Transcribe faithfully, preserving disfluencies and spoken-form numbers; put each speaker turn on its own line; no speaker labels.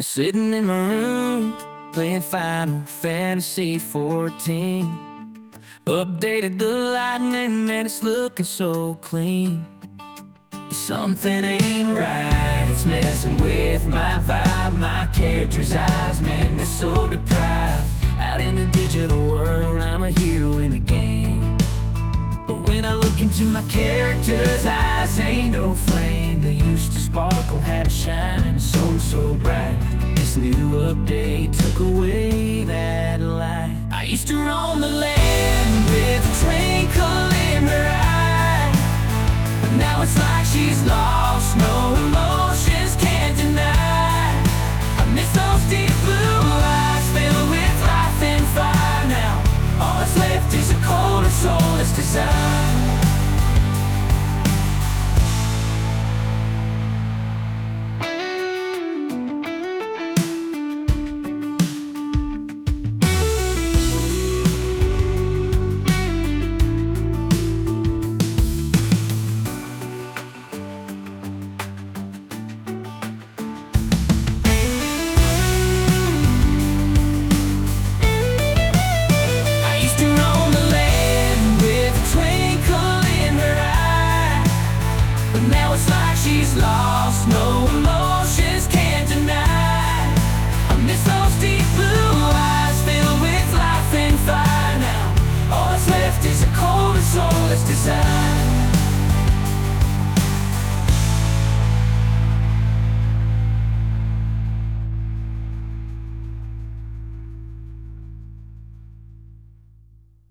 Sitting in my room, playing Final Fantasy fourteen. Updated the lighting and it's looking so clean. Something ain't right, it's messing with my vibe. My character's eyes, man, they're so deprived. Out in the digital world, I'm a hero in the game. But when I look into my character's eyes, ain't no flame. They used to sparkle, had a shine, and so, so bright. This new update took away that light. I used to roam the land with a twinkle in her eye, but now it's like she's lost, no emotions can't deny. I miss those deep blue eyes filled with life and fire. Now all that's left is a cold and soulless desire. Now it's like she's lost, no emotions can't deny. I miss those deep blue eyes filled with life and fire. Now all that's left is a cold and soulless desire.